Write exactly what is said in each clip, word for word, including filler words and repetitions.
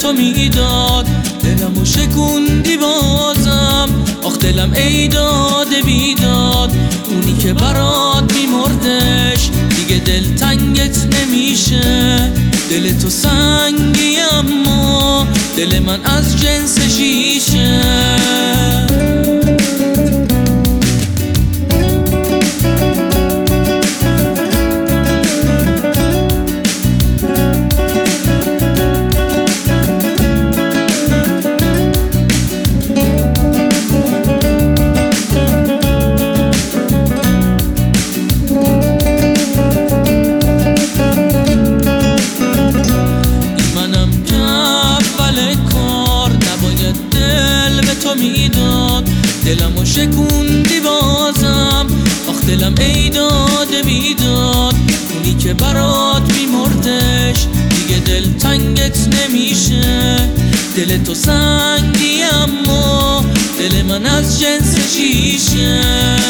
تو میداد، دلمو شکوندی بازم. آخ دلم ای داده بیداد، اونی که برات میمردش دیگه دل تنگت نمیشه. دل تو سنگی اما دل من از جنس شیشه. تو میداد، دلمو شکوندی بازم. آخ دلم ای داده بیداد، اونی که برات میمردش دیگه دل تنگت نمیشه. دل تو سنگی اما دل من از جنس شیشه.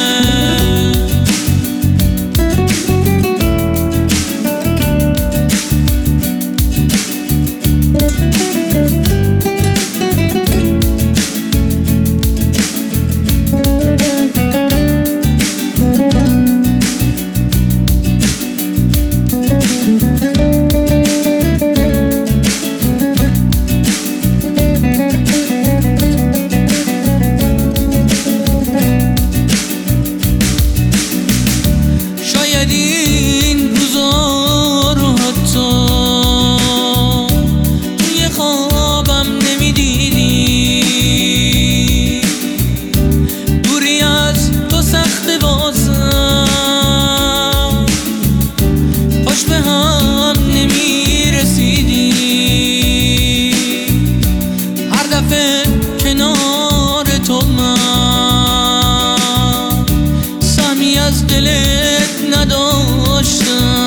این روزا رو حتی توی خوابم نمیدیدی، دوری از تو سخت واسم، پاش به هم نمیرسیدی. هر دفعه کنار تو من سهمی از دلت نداشتم.